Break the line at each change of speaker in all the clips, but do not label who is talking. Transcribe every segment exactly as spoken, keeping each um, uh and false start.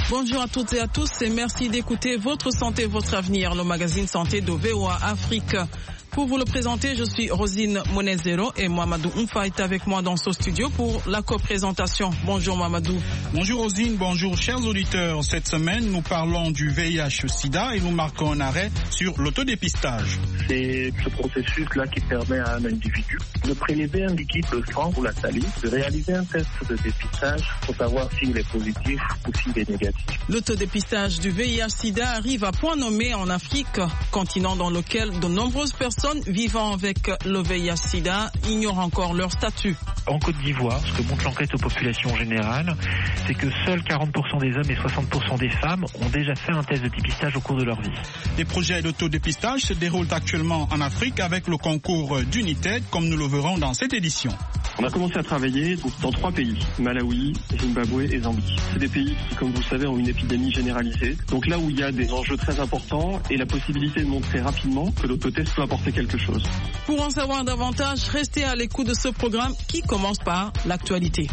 Bonjour à toutes et à tous et merci d'écouter Votre Santé, Votre Avenir, le magazine santé de V O A Afrique. Pour vous le présenter, je suis Rosine Monezero et Mamadou Oumfa est avec moi dans ce studio pour la co-présentation. Bonjour Mamadou.
Bonjour Rosine, bonjour chers auditeurs. Cette semaine, nous parlons du V I H sida et nous marquons un arrêt sur l'autodépistage.
C'est ce processus-là qui permet à un individu de prélever un liquide de sang ou la salive, de réaliser un test de dépistage pour savoir s'il est positif ou s'il est négatif.
L'autodépistage du V I H sida arrive à point nommé en Afrique, continent dans lequel de nombreuses personnes vivant avec le V I H sida ignorent encore leur statut.
En Côte d'Ivoire, ce que montre l'enquête aux populations générales, c'est que seuls quarante pour cent des hommes et soixante pour cent des femmes ont déjà fait un test de dépistage au cours de leur vie.
Des projets d'autodépistage se déroulent actuellement en Afrique avec le concours d'United, comme nous le verrons dans cette édition.
On a commencé à travailler dans trois pays, Malawi, Zimbabwe et Zambie. C'est des pays qui, comme vous le savez, ont une épidémie généralisée. Donc là où il y a des enjeux très importants et la possibilité de montrer rapidement que l'autotest peut apporter quelque chose.
Pour en savoir davantage, restez à l'écoute de ce programme qui commence par l'actualité.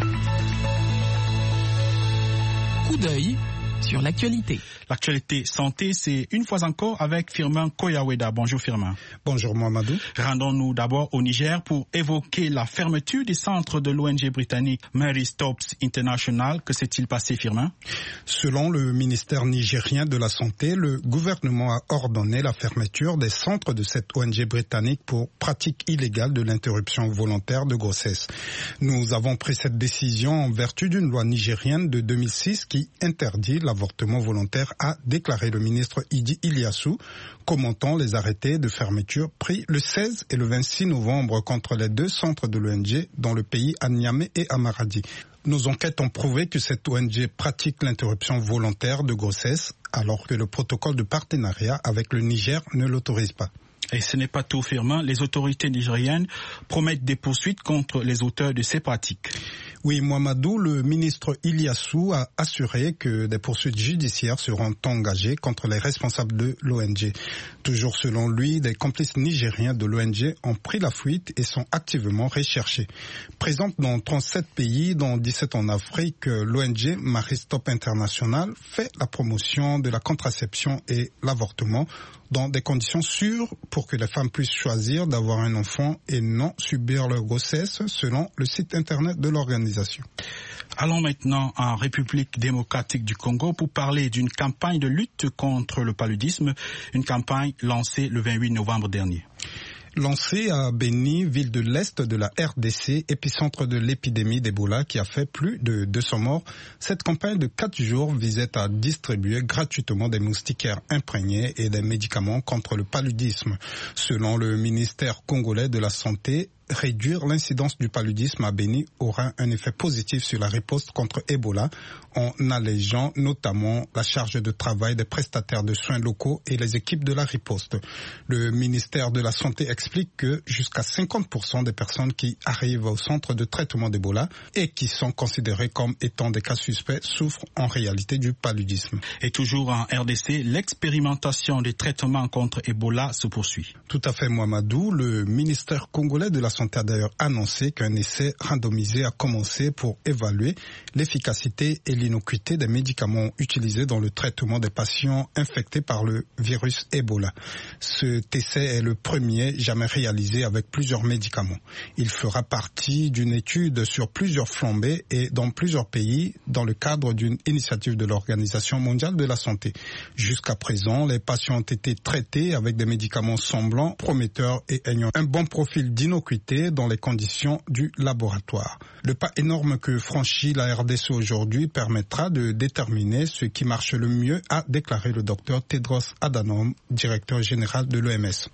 Coup d'œil sur l'actualité.
L'actualité santé, c'est une fois encore avec Firmin Koyaweda. Bonjour Firmin.
Bonjour Mohamedou.
Rendons-nous d'abord au Niger pour évoquer la fermeture des centres de l'O N G britannique Mary Stopes International. Que s'est-il passé, Firmin?
Selon le ministère nigérien de la Santé, le gouvernement a ordonné la fermeture des centres de cette O N G britannique pour pratique illégale de l'interruption volontaire de grossesse. Nous avons pris cette décision en vertu d'une loi nigérienne de deux mille six qui interdit l'avortement volontaire, a déclaré le ministre Idi Iliassou, commentant les arrêtés de fermeture pris le seize et le vingt-six novembre contre les deux centres de l'O N G dans le pays, à Niamey et à Maradi. Nos enquêtes ont prouvé que cette O N G pratique l'interruption volontaire de grossesse, alors que le protocole de partenariat avec le Niger ne l'autorise pas.
Et ce n'est pas tout, Firmin. Les autorités nigériennes promettent des poursuites contre les auteurs de ces pratiques.
Oui, Mohamedou, le ministre Iliassou a assuré que des poursuites judiciaires seront engagées contre les responsables de l'O N G. Toujours selon lui, des complices nigériens de l'O N G ont pris la fuite et sont activement recherchés. Présente dans trente-sept pays, dont dix-sept en Afrique, l'O N G Mary Stopes International fait la promotion de la contraception et l'avortement dans des conditions sûres pour que les femmes puissent choisir d'avoir un enfant et non subir leur grossesse, selon le site internet de l'organisation.
Allons maintenant en République démocratique du Congo pour parler d'une campagne de lutte contre le paludisme, une campagne lancée le vingt-huit novembre dernier.
Lancée à Beni, ville de l'Est de la R D C, épicentre de l'épidémie d'Ebola qui a fait plus de deux cents morts, cette campagne de quatre jours visait à distribuer gratuitement des moustiquaires imprégnés et des médicaments contre le paludisme. Selon le ministère congolais de la Santé, réduire l'incidence du paludisme à Beni aura un effet positif sur la riposte contre Ebola en allégeant notamment la charge de travail des prestataires de soins locaux et les équipes de la riposte. Le ministère de la Santé explique que jusqu'à cinquante pour cent des personnes qui arrivent au centre de traitement d'Ebola et qui sont considérées comme étant des cas suspects souffrent en réalité du paludisme.
Et toujours en R D C, l'expérimentation des traitements contre Ebola se poursuit.
Tout à fait, Mohamedou. Le ministère congolais de la Santé a d'ailleurs annoncé qu'un essai randomisé a commencé pour évaluer l'efficacité et l'innocuité des médicaments utilisés dans le traitement des patients infectés par le virus Ebola. Cet essai est le premier jamais réalisé avec plusieurs médicaments. Il fera partie d'une étude sur plusieurs flambées et dans plusieurs pays dans le cadre d'une initiative de l'Organisation mondiale de la santé. Jusqu'à présent, les patients ont été traités avec des médicaments semblants, prometteurs et ayant un bon profil d'innocuité dans les conditions du laboratoire. Le pas énorme que franchit la R D C aujourd'hui permettra de déterminer ce qui marche le mieux, a déclaré le docteur Tedros Adhanom, directeur général de l'O M S.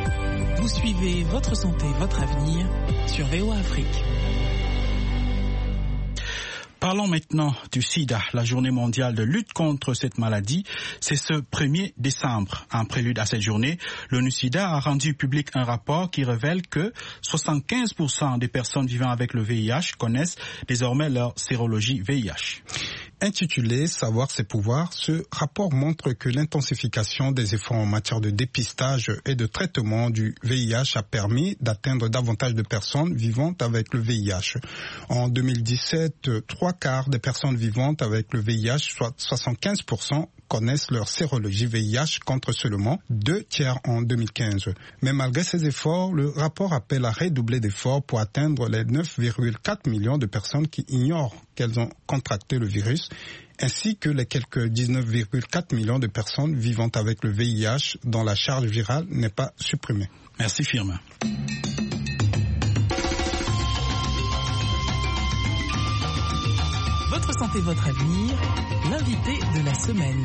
Vous suivez Votre Santé, Votre Avenir sur V O A Afrique.
Parlons maintenant du sida, la journée mondiale de lutte contre cette maladie. C'est ce premier décembre. En prélude à cette journée, l'ONU SIDA a rendu public un rapport qui révèle que soixante-quinze pour cent des personnes vivant avec le V I H connaissent désormais leur sérologie V I H.
Intitulé « Savoir ses pouvoirs », ce rapport montre que l'intensification des efforts en matière de dépistage et de traitement du V I H a permis d'atteindre davantage de personnes vivantes avec le V I H. En deux mille dix-sept, trois quarts des personnes vivantes avec le V I H, soit soixante-quinze pour cent, connaissent leur sérologie V I H contre seulement deux tiers en deux mille quinze. Mais malgré ces efforts, le rapport appelle à redoubler d'efforts pour atteindre les neuf virgule quatre millions de personnes qui ignorent qu'elles ont contracté le virus, ainsi que les quelques dix-neuf virgule quatre millions de personnes vivant avec le V I H dont la charge virale n'est pas supprimée.
Merci Firmin.
Votre santé, votre avenir, l'invité de la semaine.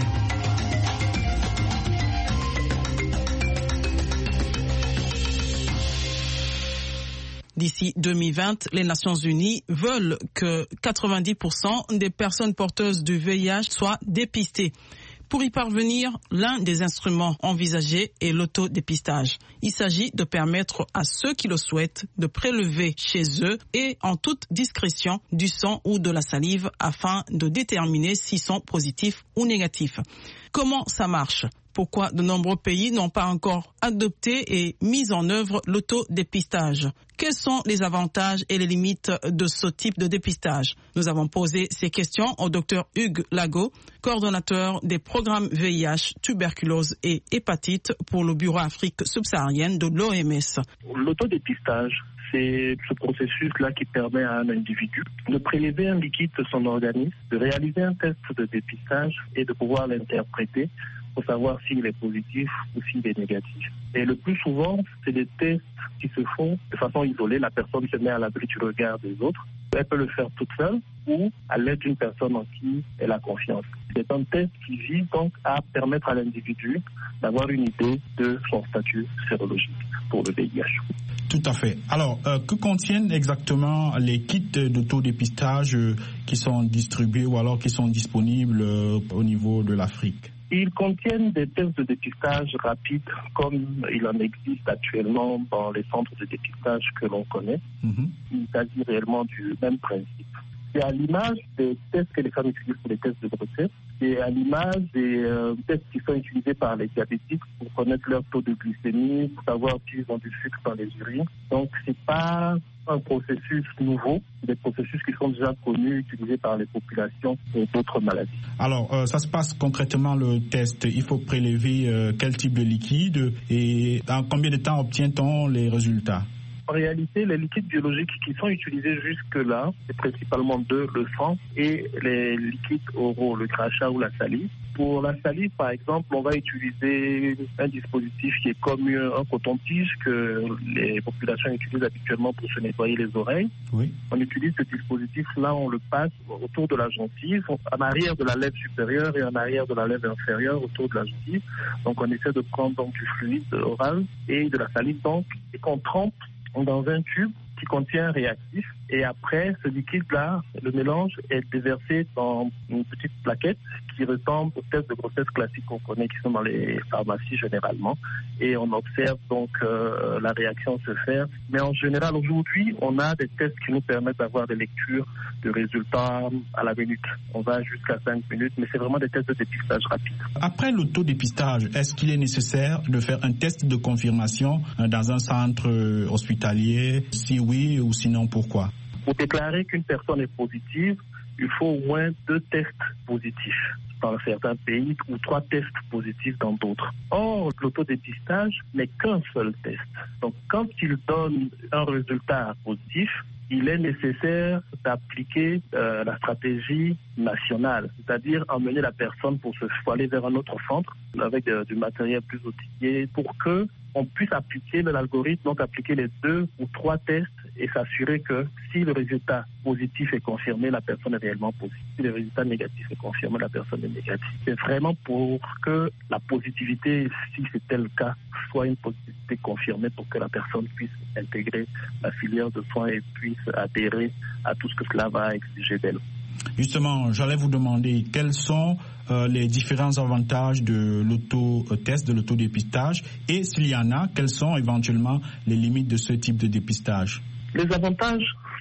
D'ici deux mille vingt, les Nations Unies veulent que quatre-vingt-dix pour cent des personnes porteuses du V I H soient dépistées. Pour y parvenir, l'un des instruments envisagés est l'autodépistage. Il s'agit de permettre à ceux qui le souhaitent de prélever chez eux et en toute discrétion du sang ou de la salive afin de déterminer s'ils sont positifs ou négatifs. Comment ça marche ? Pourquoi de nombreux pays n'ont pas encore adopté et mis en œuvre l'autodépistage? Quels sont les avantages et les limites de ce type de dépistage? Nous avons posé ces questions au docteur Hugues Lago, coordonnateur des programmes V I H, tuberculose et hépatite pour le Bureau Afrique subsaharienne de l'O M S.
L'autodépistage, c'est ce processus-là qui permet à un individu de prélever un liquide de son organisme, de réaliser un test de dépistage et de pouvoir l'interpréter pour savoir s'il est positif ou s'il est négatif. Et le plus souvent, c'est des tests qui se font de façon isolée. La personne se met à l'abri du regard des autres. Elle peut le faire toute seule ou à l'aide d'une personne en qui elle a confiance. C'est un test qui vise donc à permettre à l'individu d'avoir une idée de son statut sérologique pour le V I H.
Tout à fait. Alors, euh, que contiennent exactement les kits d'autodépistage euh, qui sont distribués ou alors qui sont disponibles euh, au niveau de l'Afrique?
Ils contiennent des tests de dépistage rapides comme il en existe actuellement dans les centres de dépistage que l'on connaît. Mm-hmm. Il s'agit réellement du même principe. C'est à l'image des tests que les femmes utilisent pour les tests de grossesse. C'est à l'image des euh, tests qui sont utilisés par les diabétiques pour connaître leur taux de glycémie, pour savoir s'ils ont du sucre dans les urines. Donc, c'est pas un processus nouveau, des processus qui sont déjà connus, utilisés par les populations et d'autres maladies.
Alors, euh, ça se passe concrètement le test. Il faut prélever euh, quel type de liquide et en combien de temps obtient-on les résultats?
En réalité, les liquides biologiques qui sont utilisés jusque-là, c'est principalement deux, le sang et les liquides oraux, le crachat ou la salive. Pour la salive, par exemple, on va utiliser un dispositif qui est comme un coton-tige que les populations utilisent habituellement pour se nettoyer les oreilles. Oui. On utilise ce dispositif-là, on le passe autour de la gencive, en arrière de la lèvre supérieure et en arrière de la lèvre inférieure autour de la gencive. Donc, on essaie de prendre donc du fluide oral et de la salive, donc, et qu'on trempe dans un tube qui contient un réactif. Et après, ce liquide-là, le mélange est déversé dans une petite plaquette qui ressemble aux tests de grossesse classiques qu'on connaît, qui sont dans les pharmacies généralement. Et on observe donc euh, la réaction se faire. Mais en général, aujourd'hui, on a des tests qui nous permettent d'avoir des lectures de résultats à la minute. On va jusqu'à cinq minutes, mais c'est vraiment des tests de dépistage rapide.
Après l'autodépistage, est-ce qu'il est nécessaire de faire un test de confirmation dans un centre hospitalier? Si oui ou sinon, pourquoi?
Pour déclarer qu'une personne est positive, il faut au moins deux tests positifs dans certains pays ou trois tests positifs dans d'autres. Or, l'autodépistage n'est qu'un seul test. Donc, quand il donne un résultat positif, il est nécessaire d'appliquer euh, la stratégie nationale, c'est-à-dire emmener la personne pour se faut aller vers un autre centre avec euh, du matériel plus outillé pour que on puisse appliquer l'algorithme, donc appliquer les deux ou trois tests et s'assurer que si le résultat positif est confirmé, la personne est réellement positive. Si le résultat négatif est confirmé, la personne est négative. C'est vraiment pour que la positivité, si c'était le cas, soit une positivité confirmée pour que la personne puisse intégrer la filière de soins et puisse adhérer à tout ce que cela va exiger d'elle.
Justement, j'allais vous demander quels sont euh, les différents avantages de l'autotest, de l'autodépistage, et s'il y en a, quelles sont éventuellement les limites de ce type de dépistage?
Les avantages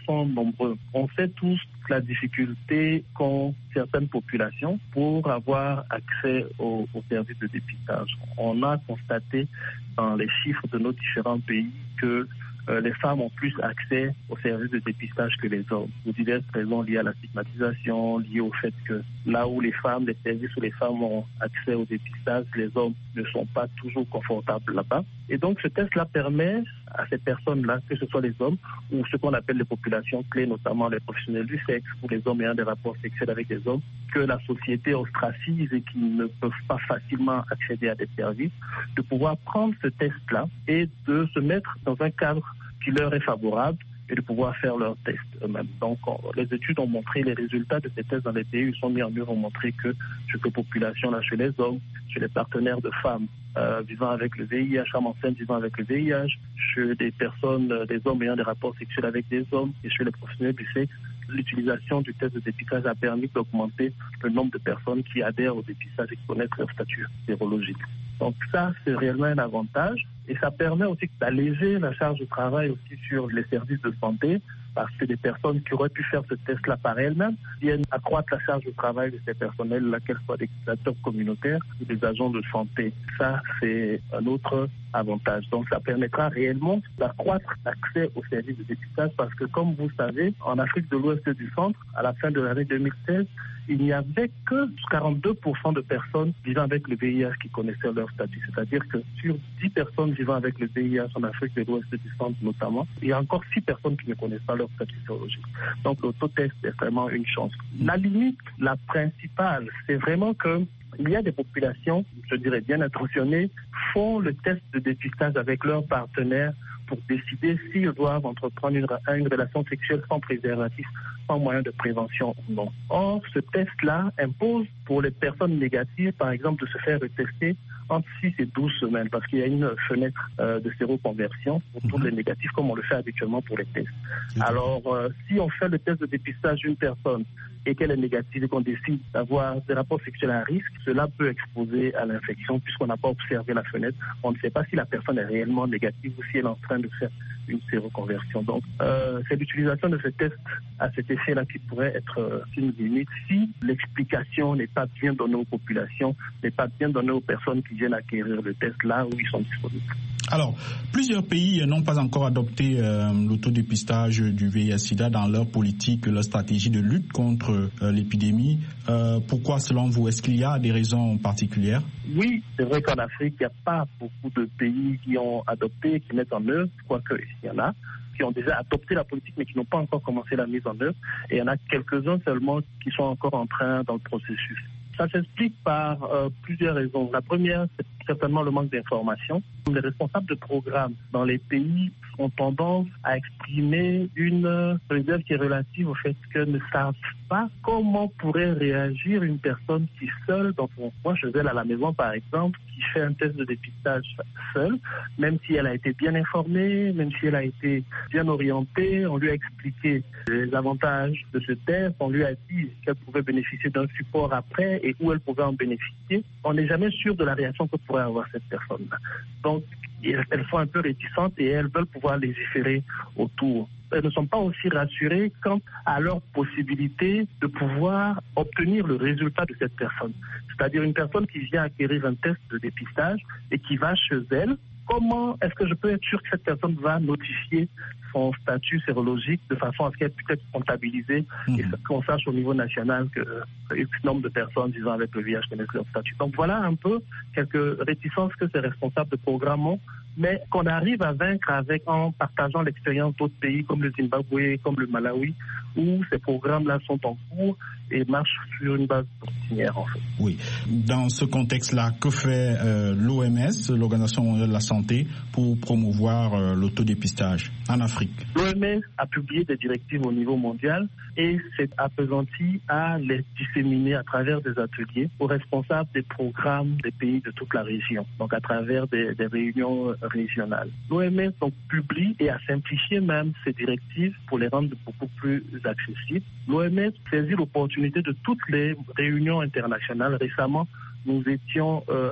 sont nombreux. On sait tous la difficulté qu'ont certaines populations pour avoir accès aux, aux services de dépistage. On a constaté dans les chiffres de nos différents pays que Euh, les femmes ont plus accès aux services de dépistage que les hommes, pour diverses raisons liées à la stigmatisation, liées au fait que là où les femmes, les services où les femmes ont accès au dépistage, les hommes ne sont pas toujours confortables là-bas. Et donc ce test-là permet à ces personnes-là, que ce soit les hommes ou ce qu'on appelle les populations clés, notamment les professionnels du sexe ou les hommes ayant des rapports sexuels avec des hommes, que la société ostracise et qui ne peuvent pas facilement accéder à des services, de pouvoir prendre ce test-là et de se mettre dans un cadre qui leur est favorable et de pouvoir faire leurs tests eux-mêmes. Donc, on, les études ont montré, les résultats de ces tests dans les pays où ils sont mis en œuvre ont montré que chez ces populations-là, chez les hommes, chez les partenaires de femmes euh, vivant avec le V I H, femmes enceintes vivant avec le V I H, chez des personnes, euh, des hommes ayant des rapports sexuels avec des hommes et chez les professionnels du sexe, l'utilisation du test de dépistage a permis d'augmenter le nombre de personnes qui adhèrent au dépistage et qui connaissent leur statut sérologique. Donc ça, c'est réellement un avantage et ça permet aussi d'alléger la charge de travail aussi sur les services de santé parce que des personnes qui auraient pu faire ce test-là par elles-mêmes viennent accroître la charge de travail de ces personnels-là, qu'elles soient des acteurs communautaires ou des agents de santé. Ça, c'est un autre avantage. Donc ça permettra réellement d'accroître l'accès aux services de dépistage parce que comme vous savez, en Afrique de l'Ouest et du Centre, à la fin de l'année deux mille seize, il n'y avait que quarante-deux pour cent de personnes vivant avec le V I H qui connaissaient leur statut. C'est-à-dire que sur dix personnes vivant avec le V I H en Afrique de l'Ouest et du Centre notamment, il y a encore six personnes qui ne connaissent pas leur statut sérologique. Donc l'autotest est vraiment une chance. La limite, la principale, c'est vraiment que il y a des populations, je dirais bien intentionnées, font le test de dépistage avec leurs partenaires pour décider s'ils doivent entreprendre une, une relation sexuelle sans préservatif, sans moyen de prévention ou non. Or, ce test-là impose pour les personnes négatives, par exemple, de se faire retester entre six et douze semaines, parce qu'il y a une fenêtre euh, de séroconversion pour mmh. tous les négatifs, comme on le fait habituellement pour les tests. Mmh. Alors, euh, si on fait le test de dépistage d'une personne et qu'elle est négative et qu'on décide d'avoir des rapports sexuels à risque, cela peut exposer à l'infection puisqu'on n'a pas observé la fenêtre. On ne sait pas si la personne est réellement négative ou si elle est en train de faire une séroconversion. Donc, euh, c'est l'utilisation de ce test à cet effet-là qui pourrait être euh, une limite si l'explication n'est pas bien donnée aux populations, n'est pas bien donnée aux personnes qui viennent acquérir le test là où ils sont disponibles.
Alors, plusieurs pays n'ont pas encore adopté euh, l'autodépistage du V I H sida dans leur politique, leur stratégie de lutte contre euh, l'épidémie. Euh, pourquoi, selon vous, est-ce qu'il y a des raisons particulières?
Oui, c'est vrai qu'en Afrique, il n'y a pas beaucoup de pays qui ont adopté, qui mettent en œuvre, quoique il y en a, qui ont déjà adopté la politique mais qui n'ont pas encore commencé la mise en œuvre. Et il y en a quelques-uns seulement qui sont encore en train dans le processus. Ça s'explique par euh, plusieurs raisons. La première, c'est certainement le manque d'information. Les responsables de programmes dans les pays ont tendance à exprimer une réserve qui est relative au fait qu'elles ne savent pas comment pourrait réagir une personne qui seule dans son coin, chez elle à la maison par exemple, qui fait un test de dépistage seule, même si elle a été bien informée, même si elle a été bien orientée, on lui a expliqué les avantages de ce test, on lui a dit qu'elle pouvait bénéficier d'un support après et où elle pouvait en bénéficier. On n'est jamais sûr de la réaction que pourrait avoir cette personne-là. Donc, elles sont un peu réticentes et elles veulent pouvoir légiférer autour. Elles ne sont pas aussi rassurées quant à leur possibilité de pouvoir obtenir le résultat de cette personne. C'est-à-dire une personne qui vient acquérir un test de dépistage et qui va chez elle. Comment est-ce que je peux être sûr que cette personne va notifier son statut sérologique de façon à ce qu'elle puisse être comptabilisée mmh. et qu'on sache au niveau national que euh, X nombre de personnes vivant avec le V I H connaissent leur statut. Donc voilà un peu quelques réticences que ces responsables de programme ont, mais qu'on arrive à vaincre avec en partageant l'expérience d'autres pays comme le Zimbabwe, comme le Malawi, où ces programmes-là sont en cours et marchent sur une base continuelle en fait.
Oui. Dans ce contexte-là, que fait euh, l'O M S, l'Organisation mondiale de la santé, pour promouvoir euh, l'autodépistage en Afrique?
L'O M S a publié des directives au niveau mondial et s'est appesanti à les disséminer à travers des ateliers aux responsables des programmes des pays de toute la région, donc à travers des, des réunions régionales. L'O M S donc publie et a simplifié même ces directives pour les rendre beaucoup plus accessibles. L'O M S saisit l'opportunité de toutes les réunions internationales. Récemment, nous étions euh,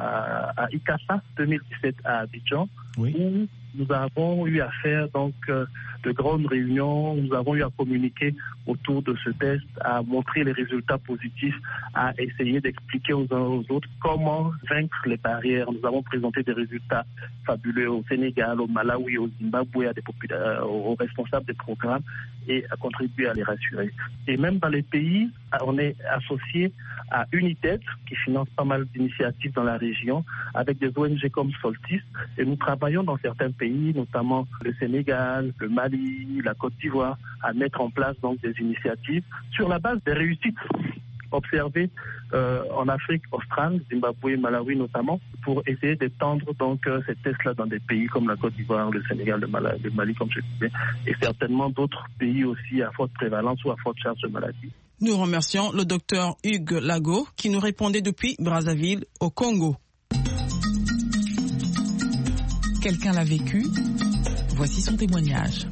à, à I C A S A deux mille dix-sept à Abidjan, oui. où nous avons eu à faire donc euh, de grandes réunions. Nous avons eu à communiquer autour de ce test, à montrer les résultats positifs, à essayer d'expliquer aux uns aux autres comment vaincre les barrières. Nous avons présenté des résultats fabuleux au Sénégal, au Malawi, au Zimbabwe, à des popula- aux responsables des programmes et à contribuer à les rassurer. Et même dans les pays, on est associé à United qui finance pas mal d'initiatives dans la région avec des O N G comme Soltis et nous travaillons dans certains pays, notamment le Sénégal, le Mali, la Côte d'Ivoire, à mettre en place donc des initiatives sur la base des réussites observées euh, en Afrique australe, Zimbabwe, Malawi notamment, pour essayer d'étendre donc euh, ces tests-là dans des pays comme la Côte d'Ivoire, le Sénégal, le Mali, le Mali comme je disais, et certainement d'autres pays aussi à forte prévalence ou à forte charge de maladie.
Nous remercions le docteur Hugues Lago qui nous répondait depuis Brazzaville au Congo.
Quelqu'un l'a vécu, voici son témoignage.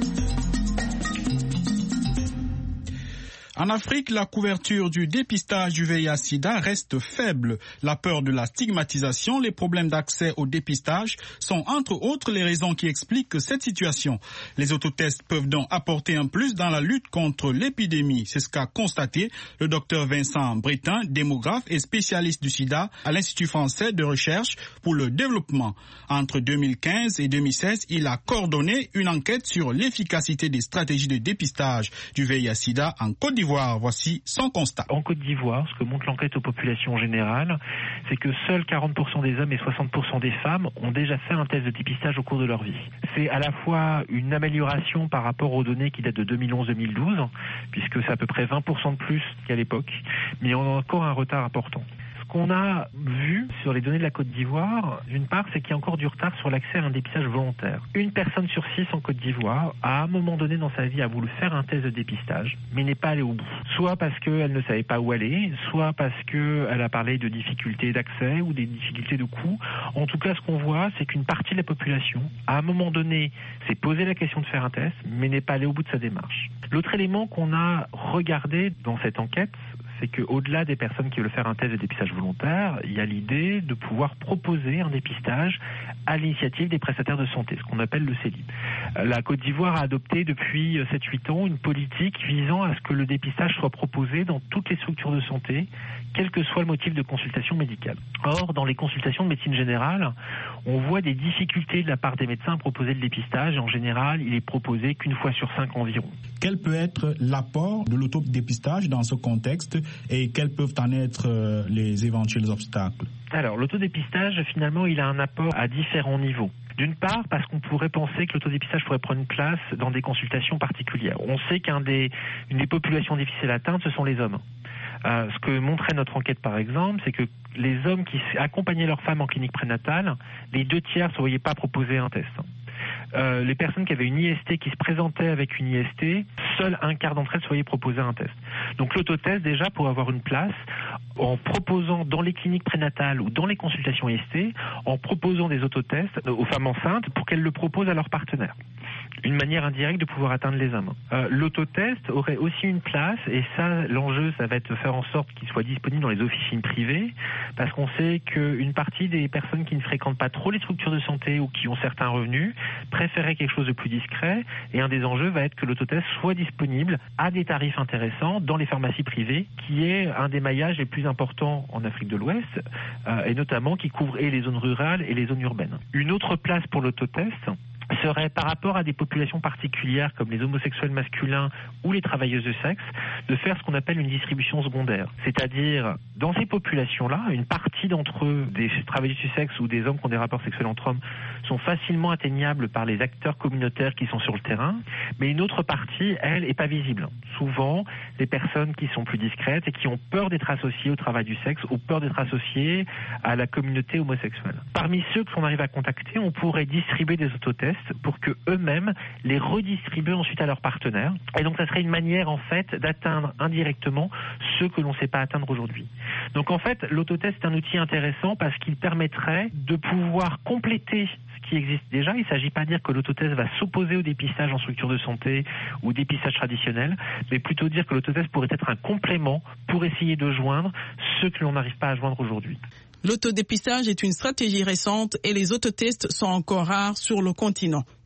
En Afrique, la couverture du dépistage du V I H sida reste faible. La peur de la stigmatisation, les problèmes d'accès au dépistage sont entre autres les raisons qui expliquent cette situation. Les autotests peuvent donc apporter un plus dans la lutte contre l'épidémie. C'est ce qu'a constaté le docteur Vincent Bretin, démographe et spécialiste du sida à l'Institut français de recherche pour le développement. Entre deux mille quinze et deux mille seize, il a coordonné une enquête sur l'efficacité des stratégies de dépistage du V I H sida en Côte d'Ivoire. Voici son constat.
En Côte d'Ivoire, ce que montre l'enquête aux populations générales, c'est que seuls quarante pour cent des hommes et soixante pour cent des femmes ont déjà fait un test de dépistage au cours de leur vie. C'est à la fois une amélioration par rapport aux données qui datent de deux mille onze deux mille douze, puisque c'est à peu près vingt pour cent de plus qu'à l'époque, mais on a encore un retard important. Ce qu'on a vu sur les données de la Côte d'Ivoire, d'une part, c'est qu'il y a encore du retard sur l'accès à un dépistage volontaire. Une personne sur six en Côte d'Ivoire, à un moment donné dans sa vie, a voulu faire un test de dépistage, mais n'est pas allée au bout. Soit parce qu'elle ne savait pas où aller, soit parce qu'elle a parlé de difficultés d'accès ou des difficultés de coût. En tout cas, ce qu'on voit, c'est qu'une partie de la population, à un moment donné, s'est posé la question de faire un test, mais n'est pas allée au bout de sa démarche. L'autre élément qu'on a regardé dans cette enquête, c'est qu'au-delà des personnes qui veulent faire un test de dépistage volontaire, il y a l'idée de pouvoir proposer un dépistage à l'initiative des prestataires de santé, ce qu'on appelle le C E L I B. La Côte d'Ivoire a adopté depuis sept huit ans une politique visant à ce que le dépistage soit proposé dans toutes les structures de santé, quel que soit le motif de consultation médicale. Or, dans les consultations de médecine générale, on voit des difficultés de la part des médecins à proposer le dépistage. En général, il est proposé qu'une fois sur cinq environ.
Quel peut être l'apport de l'autodépistage dans ce contexte et quels peuvent en être euh, les éventuels obstacles?
Alors, l'autodépistage, finalement, il a un apport à différents niveaux. D'une part, parce qu'on pourrait penser que l'autodépistage pourrait prendre une place dans des consultations particulières. On sait qu'une des, des populations difficiles à atteindre, ce sont les hommes. Euh, ce que montrait notre enquête, par exemple, c'est que les hommes qui accompagnaient leurs femmes en clinique prénatale, les deux tiers ne se voyaient pas proposer un test. Euh, les personnes qui avaient une I S T, qui se présentaient avec une I S T, seul un quart d'entre elles se voyaient proposer un test. Donc l'autotest, déjà, pour avoir une place, en proposant dans les cliniques prénatales ou dans les consultations I S T, en proposant des autotests aux femmes enceintes pour qu'elles le proposent à leurs partenaires. Une manière indirecte de pouvoir atteindre les hommes. Euh, l'autotest aurait aussi une place, et ça, l'enjeu, ça va être de faire en sorte qu'il soit disponible dans les officines privées, parce qu'on sait qu'une partie des personnes qui ne fréquentent pas trop les structures de santé ou qui ont certains revenus préféraient quelque chose de plus discret, et un des enjeux va être que l'autotest soit disponible à des tarifs intéressants dans les pharmacies privées, qui est un des maillages les plus importants en Afrique de l'Ouest, euh, et notamment qui couvre et les zones rurales et les zones urbaines. Une autre place pour l'autotest serait par rapport à des populations particulières comme les homosexuels masculins ou les travailleuses de sexe, de faire ce qu'on appelle une distribution secondaire. C'est-à-dire, dans ces populations-là, une partie d'entre eux, des travailleuses du sexe ou des hommes qui ont des rapports sexuels entre hommes, sont facilement atteignables par les acteurs communautaires qui sont sur le terrain, mais une autre partie, elle, n'est pas visible. Souvent, les personnes qui sont plus discrètes et qui ont peur d'être associées au travail du sexe ou peur d'être associées à la communauté homosexuelle. Parmi ceux qu'on arrive à contacter, on pourrait distribuer des autotests pour que eux-mêmes les redistribuent ensuite à leurs partenaires. Et donc, ça serait une manière, en fait, d'atteindre indirectement ceux que l'on ne sait pas atteindre aujourd'hui. Donc, en fait, l'autotest est un outil intéressant parce qu'il permettrait de pouvoir compléter ce qui existe déjà. Il ne s'agit pas de dire que l'autotest va s'opposer au dépistage en structure de santé ou au dépistage traditionnel, mais plutôt dire que l'autotest pourrait être un complément pour essayer de joindre ceux que l'on n'arrive pas à joindre aujourd'hui.
L'autodépistage est une stratégie récente et les autotests sont encore rares sur le continent.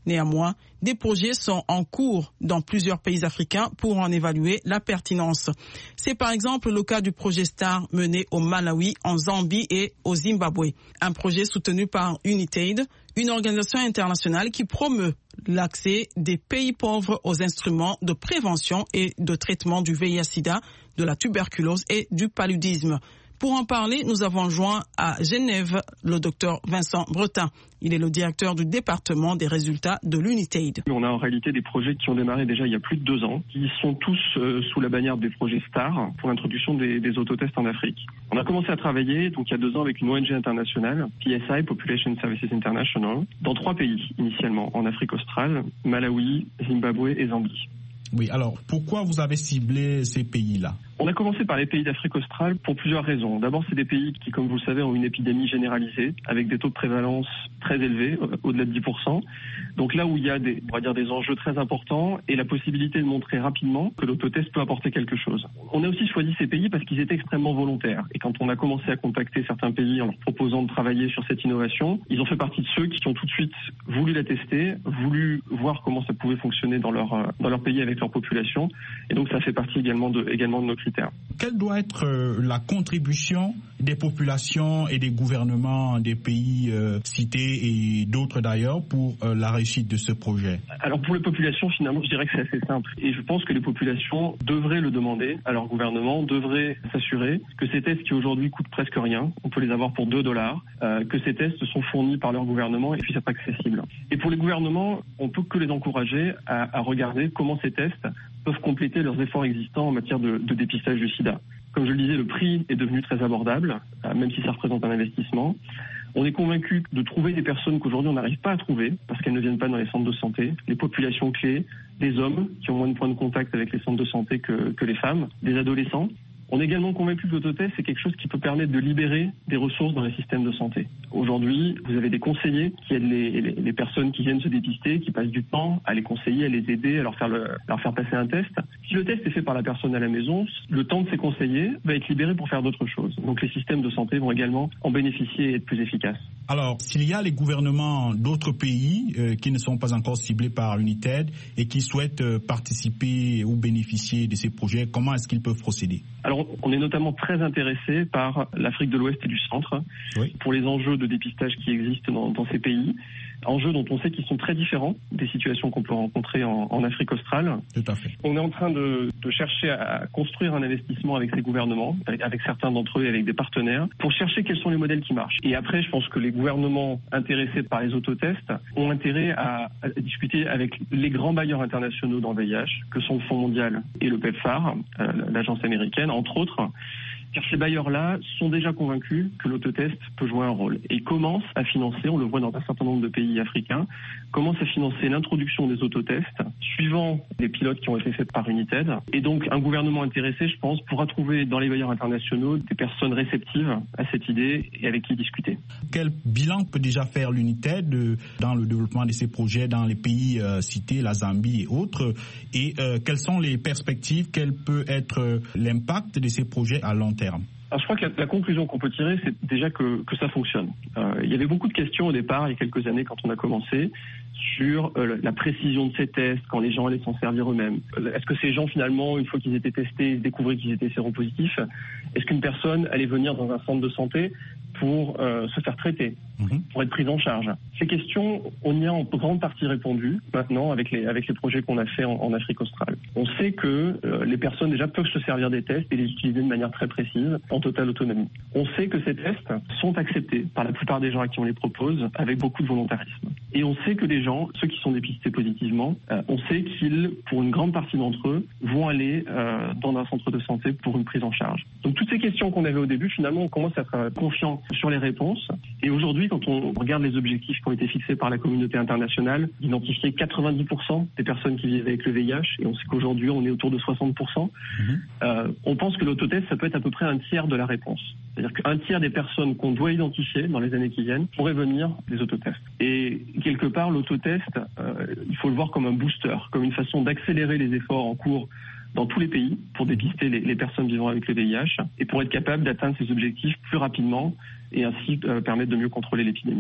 Néanmoins, des projets sont en cours dans plusieurs pays africains pour en évaluer la pertinence. C'est par exemple le cas du projet STAR mené au Malawi, en Zambie et au Zimbabwe. Un projet soutenu par UNITAID, une organisation internationale qui promeut l'accès des pays pauvres aux instruments de prévention et de traitement du V I H-Sida, de la tuberculose et du paludisme. Pour en parler, nous avons joint à Genève le docteur Vincent Bretin. Il est le directeur du département des résultats de l'UNITAID.
On a en réalité des projets qui ont démarré déjà il y a plus de deux ans, qui sont tous euh, sous la bannière des projets STAR pour l'introduction des, des autotests en Afrique. On a commencé à travailler donc il y a deux ans avec une O N G internationale, P S I, Population Services International, dans trois pays initialement, en Afrique australe, Malawi, Zimbabwe et Zambie.
Oui, alors pourquoi vous avez ciblé ces pays-là ?
On a commencé par les pays d'Afrique australe pour plusieurs raisons. D'abord, c'est des pays qui, comme vous le savez, ont une épidémie généralisée, avec des taux de prévalence très élevés, au-delà de dix pour cent. Donc là où il y a des, on va dire, des enjeux très importants et la possibilité de montrer rapidement que l'autotest peut apporter quelque chose. On a aussi choisi ces pays parce qu'ils étaient extrêmement volontaires. Et quand on a commencé à contacter certains pays en leur proposant de travailler sur cette innovation, ils ont fait partie de ceux qui ont tout de suite voulu la tester, voulu voir comment ça pouvait fonctionner dans leur, dans leur pays avec leur population. Et donc ça fait partie également de, également de nos critères.
Quelle doit être euh, la contribution des populations et des gouvernements des pays euh, cités et d'autres d'ailleurs pour euh, la réussite de ce projet ?
Alors pour les populations, finalement, je dirais que c'est assez simple. Et je pense que les populations devraient le demander à leur gouvernement, devraient s'assurer que ces tests qui aujourd'hui coûtent presque rien, on peut les avoir pour deux dollars, euh, que ces tests sont fournis par leur gouvernement et puis c'est accessible. Et pour les gouvernements, on peut que les encourager à, à regarder comment ces tests peuvent compléter leurs efforts existants en matière de, de dépistage du sida. Comme je le disais, le prix est devenu très abordable, euh, même si ça représente un investissement. On est convaincu de trouver des personnes qu'aujourd'hui on n'arrive pas à trouver parce qu'elles ne viennent pas dans les centres de santé, les populations clés, des hommes qui ont moins de points de contact avec les centres de santé que, que les femmes, des adolescents. On est également convaincu que l'autotest, c'est quelque chose qui peut permettre de libérer des ressources dans les systèmes de santé. Aujourd'hui, vous avez des conseillers qui aident les, les, les personnes qui viennent se dépister, qui passent du temps à les conseiller, à les aider, à leur faire, le, leur faire passer un test. Si le test est fait par la personne à la maison, le temps de ces conseillers va être libéré pour faire d'autres choses. Donc les systèmes de santé vont également en bénéficier et être plus efficaces.
Alors, s'il y a les gouvernements d'autres pays euh, qui ne sont pas encore ciblés par l'UNITAID et qui souhaitent euh, participer ou bénéficier de ces projets, comment est-ce qu'ils peuvent procéder ?
Alors, on est notamment très intéressé par l'Afrique de l'Ouest et du Centre, oui, pour les enjeux de dépistage qui existent dans, dans ces pays, enjeux dont on sait qu'ils sont très différents des situations qu'on peut rencontrer en, en Afrique australe.
Tout à fait.
On est en train de, de chercher à construire un investissement avec ces gouvernements, avec, avec certains d'entre eux et avec des partenaires, pour chercher quels sont les modèles qui marchent. Et après, je pense que les gouvernements intéressés par les autotests ont intérêt à, à discuter avec les grands bailleurs internationaux dans le V I H, que sont le Fonds mondial et le PEPFAR, euh, l'agence américaine, entre autres, car ces bailleurs-là sont déjà convaincus que l'autotest peut jouer un rôle et commencent à financer, on le voit dans un certain nombre de pays africains, commencent à financer l'introduction des autotests suivant les pilotes qui ont été faits par UNITAID. Et donc un gouvernement intéressé, je pense, pourra trouver dans les bailleurs internationaux des personnes réceptives à cette idée et avec qui discuter.
Quel bilan peut déjà faire l'UNITAID dans le développement de ces projets dans les pays euh, cités, la Zambie et autres, et euh, quelles sont les perspectives, quel peut être l'impact de ces projets à long terme?
Alors, je crois que la, la conclusion qu'on peut tirer, c'est déjà que, que ça fonctionne. Euh, il y avait beaucoup de questions au départ, il y a quelques années, quand on a commencé, sur euh, la précision de ces tests, quand les gens allaient s'en servir eux-mêmes. Est-ce que ces gens, finalement, une fois qu'ils étaient testés, ils découvraient qu'ils étaient séropositifs? Est-ce qu'une personne allait venir dans un centre de santé pour euh, se faire traiter, mmh. pour être prise en charge? Ces questions, on y a en grande partie répondu maintenant avec les, avec les projets qu'on a fait en, en Afrique australe. On sait que euh, les personnes déjà peuvent se servir des tests et les utiliser de manière très précise, en totale autonomie. On sait que ces tests sont acceptés par la plupart des gens à qui on les propose avec beaucoup de volontarisme. Et on sait que les gens, ceux qui sont dépistés positivement, euh, on sait qu'ils, pour une grande partie d'entre eux, vont aller euh, dans un centre de santé pour une prise en charge. Donc toutes ces questions qu'on avait au début, finalement, on commence à être confiant sur les réponses. Et aujourd'hui, quand on regarde les objectifs qui ont été fixés par la communauté internationale, d'identifier quatre-vingt-dix pour cent des personnes qui vivent avec le V I H, et on sait qu'aujourd'hui, on est autour de soixante pour cent, mmh. euh, on pense que l'autotest, ça peut être à peu près un tiers de la réponse. C'est-à-dire qu'un tiers des personnes qu'on doit identifier dans les années qui viennent pourraient venir des autotests. Et quelque part, l'autotest, euh, il faut le voir comme un booster, comme une façon d'accélérer les efforts en cours dans tous les pays pour dépister les, les personnes vivant avec le V I H et pour être capable d'atteindre ces objectifs plus rapidement et ainsi euh, permettre de mieux contrôler l'épidémie.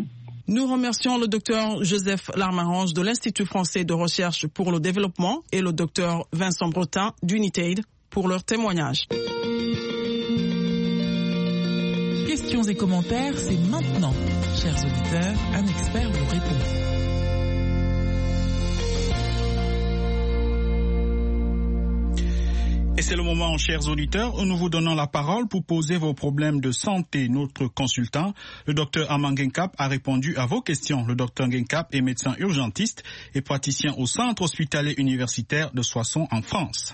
Nous remercions le docteur Joseph Larmarange de l'Institut français de recherche pour le développement et le docteur Vincent Bretin d'United pour leur témoignage.
Questions et commentaires, c'est maintenant. Chers auditeurs, un expert vous répond.
Et c'est le moment, chers auditeurs, où nous vous donnons la parole pour poser vos problèmes de santé. Notre consultant, le docteur Armand Genkap, a répondu à vos questions. Le docteur Genkap est médecin urgentiste et praticien au centre hospitalier universitaire de Soissons en France.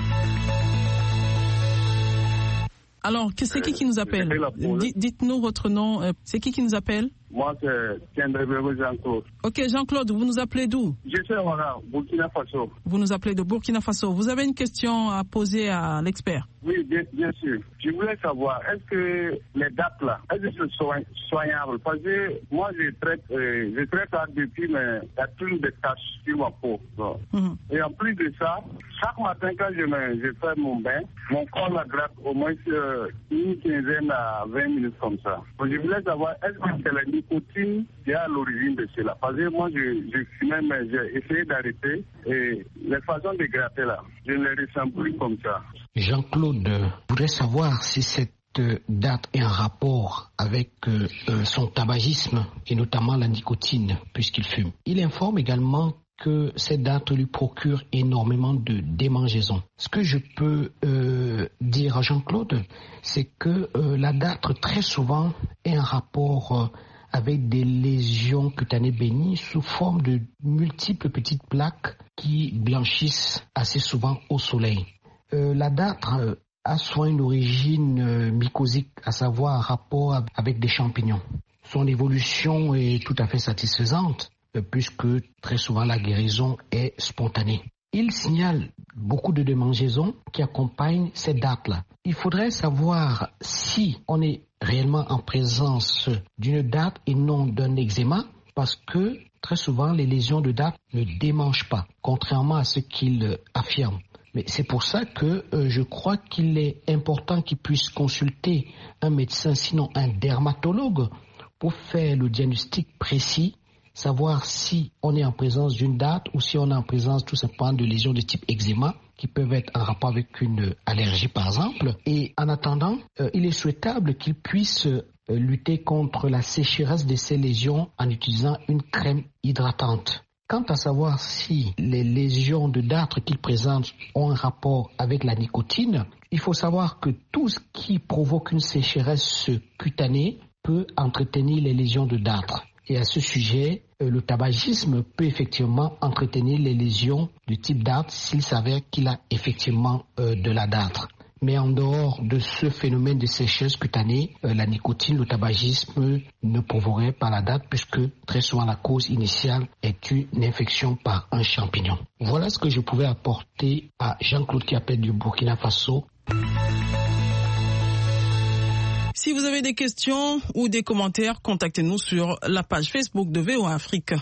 Alors, c'est qui qui nous appelle? Dites-nous votre nom. C'est qui qui nous appelle?
Moi, c'est Jean-Claude.
Ok, Jean-Claude, vous nous appelez d'où?
Je suis à Burkina Faso.
Vous nous appelez de Burkina Faso. Vous avez une question à poser à l'expert?
Oui, bien, bien sûr. Je voulais savoir, est-ce que les dates là, est-ce que c'est soign soignable? Parce que moi, je traite, euh, je traite ça depuis, mais il y a toujours des taches sur ma peau. Mm-hmm. Et en plus de ça, chaque matin quand je, me, je fais mon bain, mon corps la gratte au moins euh, une quinzaine à vingt minutes comme ça. Donc, je voulais savoir, est-ce que c'est la nicotine qui est à l'origine de cela? Parce que moi, je, je fumais, mais j'ai essayé d'arrêter. Et les façons de gratter là, je ne les ressens plus comme ça.
Jean-Claude, je voudrais savoir si cette date est en rapport avec euh, son tabagisme et notamment la nicotine puisqu'il fume. Il informe également que cette date lui procure énormément de démangeaisons. Ce que je peux euh, dire à Jean-Claude, c'est que euh, la date très souvent est en rapport euh, avec des lésions cutanées bénies sous forme de multiples petites plaques qui blanchissent assez souvent au soleil. Euh, la dâtre euh, a soit une origine euh, mycosique, à savoir un rapport avec des champignons. Son évolution est tout à fait satisfaisante, euh, puisque très souvent la guérison est spontanée. Il signale beaucoup de démangeaisons qui accompagnent cette date-là. Il faudrait savoir si on est réellement en présence d'une date et non d'un eczéma, parce que très souvent les lésions de date ne démangent pas, contrairement à ce qu'il affirme. Mais c'est pour ça que euh, je crois qu'il est important qu'il puisse consulter un médecin, sinon un dermatologue, pour faire le diagnostic précis, savoir si on est en présence d'une date ou si on est en présence tout simplement de lésions de type eczéma qui peuvent être en rapport avec une allergie par exemple. Et en attendant, euh, il est souhaitable qu'il puisse euh, lutter contre la sécheresse de ces lésions en utilisant une crème hydratante. Quant à savoir si les lésions de dartre qu'il présente ont un rapport avec la nicotine, il faut savoir que tout ce qui provoque une sécheresse cutanée peut entretenir les lésions de dartre. Et à ce sujet, le tabagisme peut effectivement entretenir les lésions de type dartre s'il s'avère qu'il a effectivement euh, de la dartre. Mais en dehors de ce phénomène de sécheresse cutanée, euh, la nicotine, le tabagisme ne provoquerait pas la date puisque très souvent la cause initiale est une infection par un champignon. Voilà ce que je pouvais apporter à Jean-Claude qui appelle du Burkina Faso.
Si vous avez des questions ou des commentaires, contactez-nous sur la page Facebook de V O A Afrique.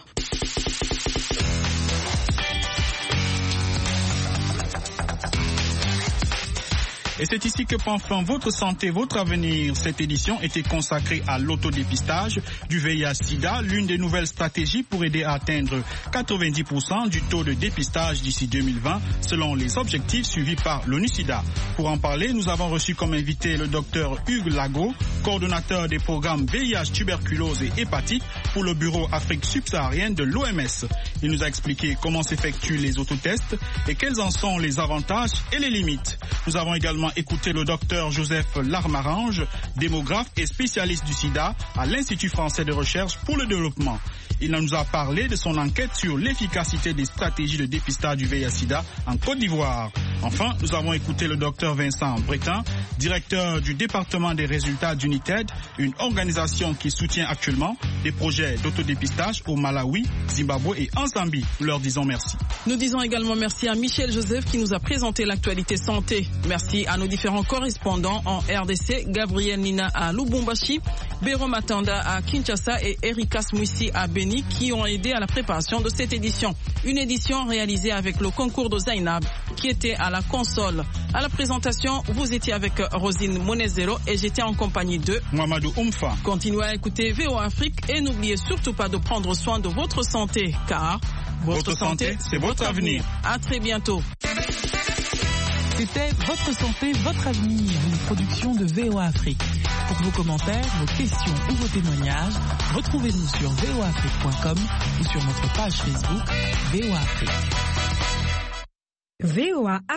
Et c'est ici que prend fin votre santé, votre avenir. Cette édition était consacrée à l'autodépistage du V I H sida, l'une des nouvelles stratégies pour aider à atteindre quatre-vingt-dix pour cent du taux de dépistage d'ici deux mille vingt, selon les objectifs suivis par l'ONU-SIDA. Pour en parler, nous avons reçu comme invité le docteur Hugues Lago, coordonnateur des programmes V I H, tuberculose et hépatite pour le bureau Afrique subsaharienne de l'O M S. Il nous a expliqué comment s'effectuent les autotests et quels en sont les avantages et les limites. Nous avons également écouter le docteur Joseph Larmarange, démographe et spécialiste du sida à l'Institut français de recherche pour le développement. Il nous a parlé de son enquête sur l'efficacité des stratégies de dépistage du V I H sida en Côte d'Ivoire. Enfin, nous avons écouté le docteur Vincent Bretin, directeur du département des résultats d'United, une organisation qui soutient actuellement des projets d'autodépistage au Malawi, Zimbabwe et en Zambie. Nous leur disons merci.
Nous disons également merci à Michel Joseph qui nous a présenté l'actualité santé. Merci à nos différents correspondants en R D C, Gabriel Nina à Lubumbashi, Béro Matanda à Kinshasa et Erika Smouissi à Beni qui ont aidé à la préparation de cette édition. Une édition réalisée avec le concours de Zainab qui était à la console. À la présentation, vous étiez avec Rosine Monezero et j'étais en compagnie de
Mamadou Oumfa. Continuez
à écouter V O A Afrique et n'oubliez surtout pas de prendre soin de votre santé car
votre, votre santé, santé c'est votre avenir.
À très bientôt.
C'était Votre santé, votre avenir, une production de V O A Afrique. Pour vos commentaires, vos questions ou vos témoignages, retrouvez-nous sur v o afrique point com ou sur notre page Facebook V O A Afrique.
V O A